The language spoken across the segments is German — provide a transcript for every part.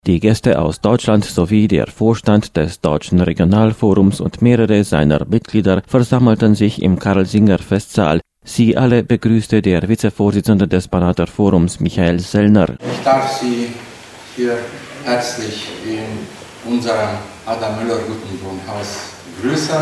Die Gäste aus Deutschland sowie der Vorstand des Deutschen Regionalforums und mehrere seiner Mitglieder versammelten sich im Karl-Singer-Festsaal. Sie alle begrüßte der Vizevorsitzende des Banater Forums, Michael Sellner. Ich darf Sie hier herzlich in unserem Adam Müller-Gutenbrunn-Haus begrüßen.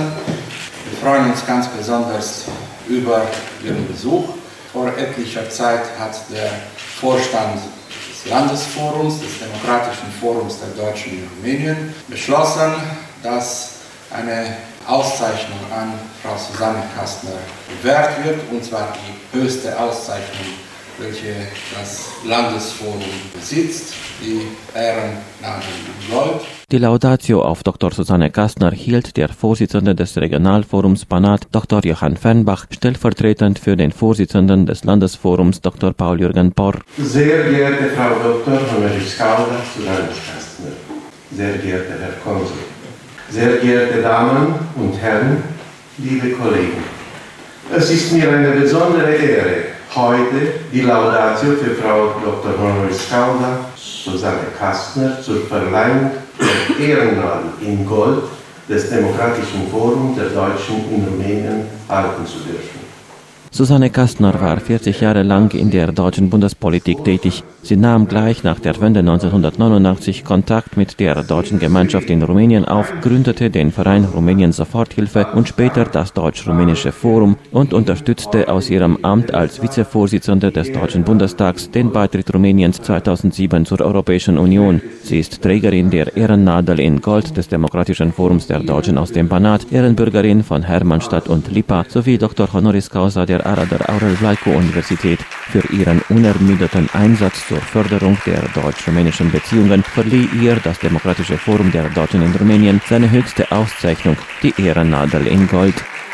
Wir freuen uns ganz besonders über Ihren Besuch. Vor etlicher Zeit hat der Vorstand des Landesforums, des Demokratischen Forums der Deutschen in Rumänien, beschlossen, dass eine Auszeichnung an Frau Susanne Kastner gewährt wird, und zwar die höchste Auszeichnung, welche das Landesforum besitzt, die Ehrennadel in Gold. Die Laudatio auf Dr. Susanne Kastner hielt der Vorsitzende des Regionalforums Banat, Dr. Johann Fernbach, stellvertretend für den Vorsitzenden des Landesforums, Dr. Paul-Jürgen Porr. Sehr geehrte Frau Dr. honoris causa Susanne Kastner, sehr geehrter Herr Konsul, sehr geehrte Damen und Herren, liebe Kollegen, es ist mir eine besondere Ehre, heute die Laudatio für Frau Dr. honoris causa Susanne Kastner zur Verleihung der Ehrennadel in Gold des Demokratischen Forums der Deutschen in Rumänien halten zu dürfen. Susanne Kastner war 40 Jahre lang in der deutschen Bundespolitik tätig. Sie nahm gleich nach der Wende 1989 Kontakt mit der deutschen Gemeinschaft in Rumänien auf, gründete den Verein Rumänien Soforthilfe und später das Deutsch-Rumänische Forum und unterstützte aus ihrem Amt als Vizevorsitzende des Deutschen Bundestags den Beitritt Rumäniens 2007 zur Europäischen Union. Sie ist Trägerin der Ehrennadel in Gold des Demokratischen Forums der Deutschen aus dem Banat, Ehrenbürgerin von Hermannstadt und Lipa sowie Dr. honoris causa der Arador Aurel Vlaicu Universität. Für ihren unermüdeten Einsatz zur Förderung der deutsch-rumänischen Beziehungen verlieh ihr das Demokratische Forum der Deutschen in Rumänien seine höchste Auszeichnung, die Ehrennadel in Gold.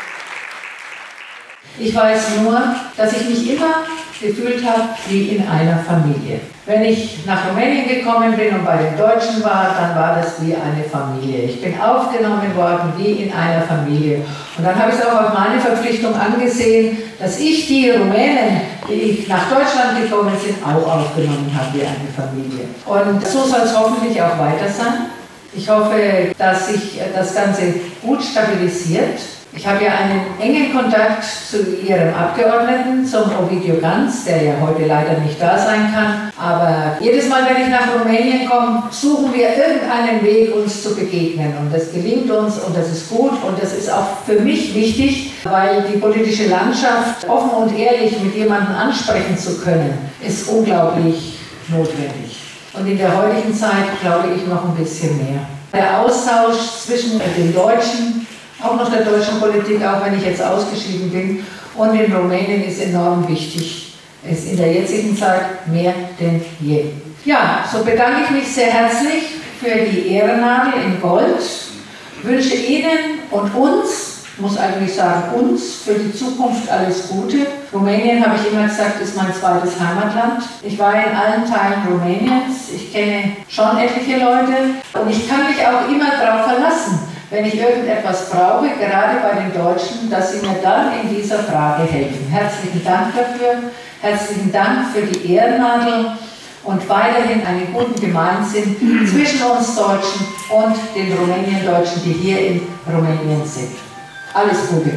Ich weiß nur, dass ich mich immer gefühlt habe wie in einer Familie. Wenn ich nach Rumänien gekommen bin und bei den Deutschen war, dann war das wie eine Familie. Ich bin aufgenommen worden wie in einer Familie. Und dann habe ich es auch auf meine Verpflichtung angesehen, dass ich die Rumänen, die nach Deutschland gekommen sind, auch aufgenommen habe wie eine Familie. Und so soll es hoffentlich auch weiter sein. Ich hoffe, dass sich das Ganze gut stabilisiert. Ich habe ja einen engen Kontakt zu Ihrem Abgeordneten, zum Ovidiu Ganz, der ja heute leider nicht da sein kann. Aber jedes Mal, wenn ich nach Rumänien komme, suchen wir irgendeinen Weg, uns zu begegnen. Und das gelingt uns und das ist gut und das ist auch für mich wichtig, weil die politische Landschaft offen und ehrlich mit jemandem ansprechen zu können, ist unglaublich notwendig. Und in der heutigen Zeit glaube ich noch ein bisschen mehr. Der Austausch zwischen den Deutschen, auch noch der deutschen Politik, auch wenn ich jetzt ausgeschieden bin, und in Rumänien ist enorm wichtig. Ist in der jetzigen Zeit mehr denn je. Ja, so bedanke ich mich sehr herzlich für die Ehrennadel in Gold, wünsche Ihnen und uns, muss eigentlich sagen uns, für die Zukunft alles Gute. Rumänien, habe ich immer gesagt, ist mein zweites Heimatland. Ich war in allen Teilen Rumäniens, ich kenne schon etliche Leute und ich kann mich auch immer darauf verlassen, wenn ich irgendetwas brauche, gerade bei den Deutschen, dass sie mir dann in dieser Frage helfen. Herzlichen Dank dafür, herzlichen Dank für die Ehrennadel und weiterhin einen guten Gemeinsinn zwischen uns Deutschen und den Rumänien-Deutschen, die hier in Rumänien sind. Alles Gute!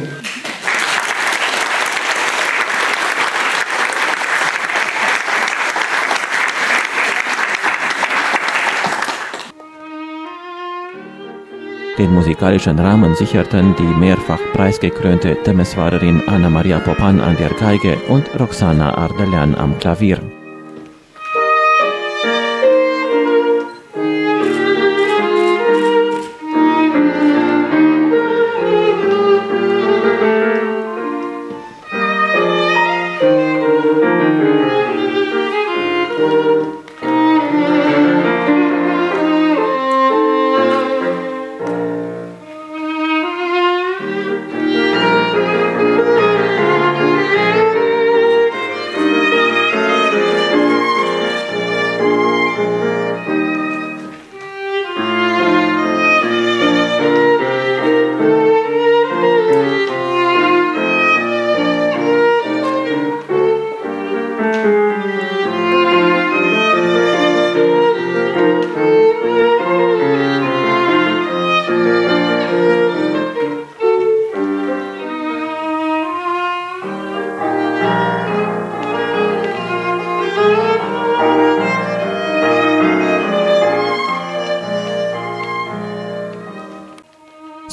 Den musikalischen Rahmen sicherten die mehrfach preisgekrönte Temeswarerin Anna-Maria Popan an der Geige und Roxana Ardelean am Klavier.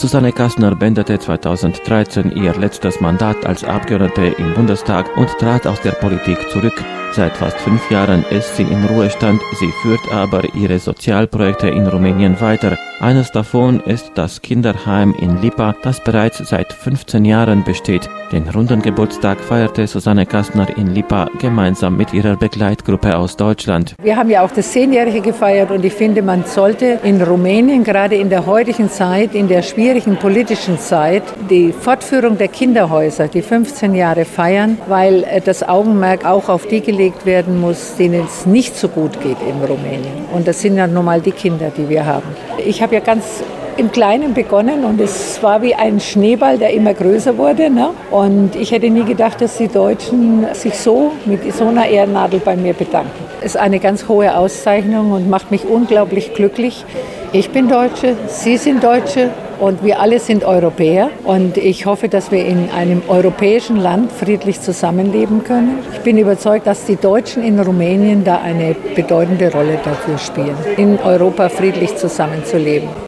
Susanne Kastner beendete 2013 ihr letztes Mandat als Abgeordnete im Bundestag und trat aus der Politik zurück. Seit fast 5 Jahren ist sie im Ruhestand, sie führt aber ihre Sozialprojekte in Rumänien weiter. Eines davon ist das Kinderheim in Lipa, das bereits seit 15 Jahren besteht. Den runden Geburtstag feierte Susanne Kastner in Lipa gemeinsam mit ihrer Begleitgruppe aus Deutschland. Wir haben ja auch das 10-Jährige gefeiert und ich finde, man sollte in Rumänien, gerade in der heutigen Zeit, in der schwierigen politischen Zeit, die Fortführung der Kinderhäuser, die 15 Jahre feiern, weil das Augenmerk auch auf die gelegt werden muss, denen es nicht so gut geht in Rumänien. Und das sind ja nun mal die Kinder, die wir haben. Ich habe ja ganz im Kleinen begonnen und es war wie ein Schneeball, der immer größer wurde. Ne? Und ich hätte nie gedacht, dass die Deutschen sich so mit so einer Ehrennadel bei mir bedanken. Es ist eine ganz hohe Auszeichnung und macht mich unglaublich glücklich. Ich bin Deutsche, Sie sind Deutsche und wir alle sind Europäer. Und ich hoffe, dass wir in einem europäischen Land friedlich zusammenleben können. Ich bin überzeugt, dass die Deutschen in Rumänien da eine bedeutende Rolle dafür spielen, in Europa friedlich zusammenzuleben.